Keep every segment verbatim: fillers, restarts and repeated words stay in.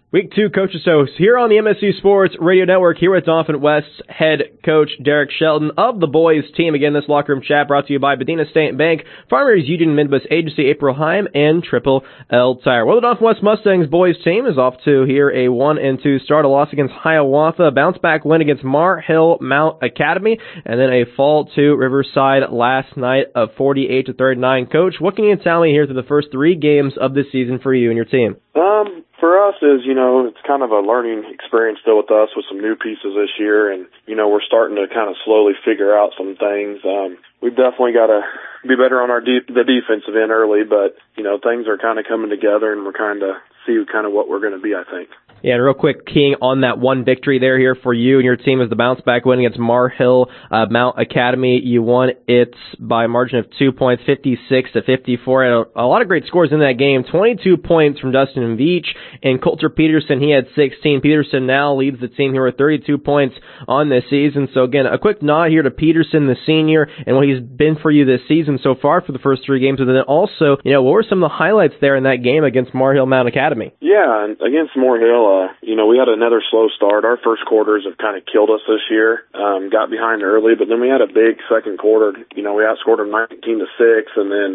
Week two Coaches Host here on the M S U Sports Radio Network here with Dauphin West's head coach Derek Shelton of the boys team. Again, this locker room chat brought to you by Medina State Bank, Farmers Union Midwest Agency, April Heim, and Triple L Tire. Well, the Dauphin West Mustangs boys team is off to here a one and two start, a loss against Hiawatha, a bounce back win against Mar Hill Mount Academy, and then a fall to Riverside last night of forty-eight to thirty-nine. Coach, what can you tell me here through the first three games of this season for you and your team? Um, for us is, you know, it's kind of a learning experience still with us with some new pieces this year, and, you know, we're starting to kind of slowly figure out some things. Um, we've definitely got to be better on our de- the defensive end early, but, you know, things are kind of coming together, and we're kind of see kind of what we're going to be, I think. Yeah, and real quick, keying on that one victory there here for you and your team is the bounce-back win against Mar Hill uh, Mount Academy. You won it by a margin of two points, fifty-six to fifty-four. And a, a lot of great scores in that game. twenty-two points from Dustin Veach and Coulter Peterson. He had sixteen. Peterson now leads the team here with thirty-two points on this season. So, again, a quick nod here to Peterson, the senior, and what he's been for you this season so far for the first three games. And then also, you know, what were some of the highlights there in that game against Mar Hill Mount Academy? Yeah, and against Mar Hill, Uh, you know, we had another slow start. Our first quarters have kind of killed us this year. Um, got behind early, but then we had a big second quarter. You know, we outscored them nineteen to six, and then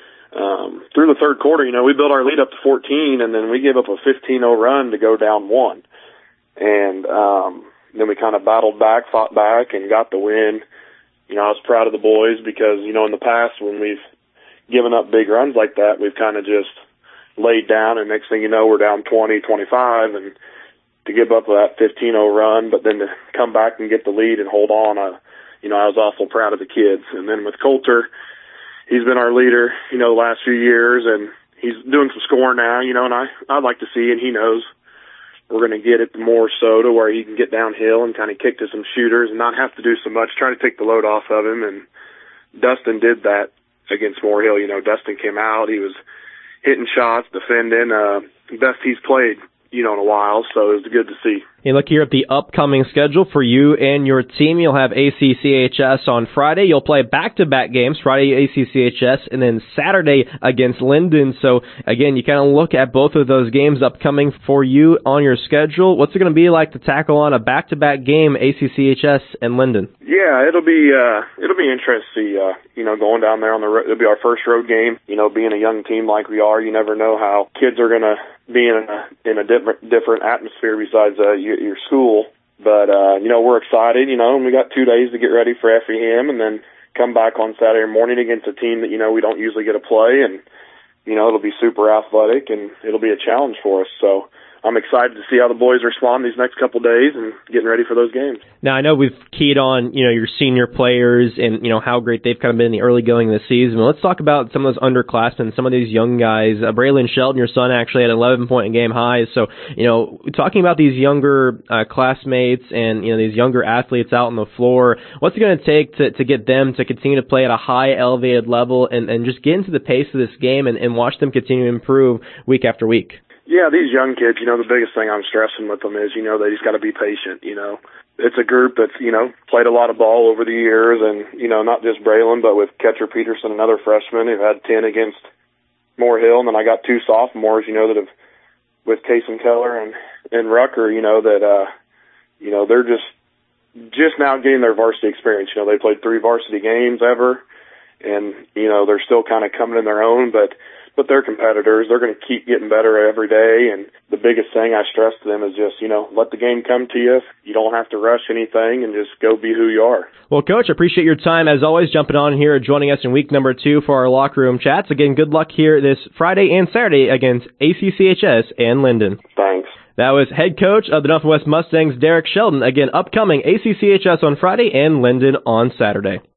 um, through the third quarter, you know, we built our lead up to fourteen, and then we gave up a fifteen oh run to go down one. And um, then we kind of battled back, fought back, and got the win. You know, I was proud of the boys because, you know, in the past when we've given up big runs like that, we've kind of just laid down, and next thing you know, we're down twenty, twenty-five, and to give up that fifteen oh run, but then to come back and get the lead and hold on, uh, you know, I was awful proud of the kids. And then with Coulter, he's been our leader, you know, the last few years, and he's doing some scoring now, you know, and I, I'd like to see, and he knows we're going to get it more so to where he can get downhill and kind of kick to some shooters and not have to do so much, try to take the load off of him. And Dustin did that against Moore Hill. You know, Dustin came out, he was hitting shots, defending, uh, best he's played, you know, in a while, so it was good to see. Hey, look here at the upcoming schedule for you and your team. You'll have A C C H S on Friday. You'll play back-to-back games, Friday A C C H S, and then Saturday against Linden. So, again, you kind of look at both of those games upcoming for you on your schedule. What's it going to be like to tackle on a back-to-back game, A C C H S and Linden? Yeah, it'll be uh, it'll be interesting. Uh, you know, going down there on the road, it'll be our first road game. You know, being a young team like we are, you never know how kids are going to be in a in a different different atmosphere besides uh, your, your school. But uh, you know, we're excited. You know, and we got two days to get ready for Effingham, and then come back on Saturday morning against a team that you know we don't usually get to play, and you know it'll be super athletic and it'll be a challenge for us. So I'm excited to see how the boys respond these next couple days and getting ready for those games. Now, I know we've keyed on, you know, your senior players and, you know, how great they've kind of been in the early going of the season. But let's talk about some of those underclassmen, some of these young guys. Uh, Braylon Shelton, your son, actually had eleven point game highs. So, you know, talking about these younger uh, classmates and, you know, these younger athletes out on the floor, what's it going to take to, to get them to continue to play at a high elevated level and, and just get into the pace of this game and, and watch them continue to improve week after week? Yeah, these young kids, you know, the biggest thing I'm stressing with them is, you know, they just got to be patient, you know. It's a group that's, you know, played a lot of ball over the years and, you know, not just Braylon, but with Catcher Peterson, another freshman who had ten against Moore Hill. And then I got two sophomores, you know, that have, with Kason Keller and, and Rucker, you know, that, uh, you know, they're just, just now getting their varsity experience. You know, they played three varsity games ever and, you know, they're still kind of coming in their own, but But they're competitors. They're going to keep getting better every day. And the biggest thing I stress to them is just, you know, let the game come to you. You don't have to rush anything and just go be who you are. Well, Coach, I appreciate your time, as always, jumping on here, joining us in week number two for our locker room chats. Again, good luck here this Friday and Saturday against A C C H S and Linden. Thanks. That was head coach of the Dauphin West Mustangs, Derek Shelton. Again, upcoming A C C H S on Friday and Linden on Saturday.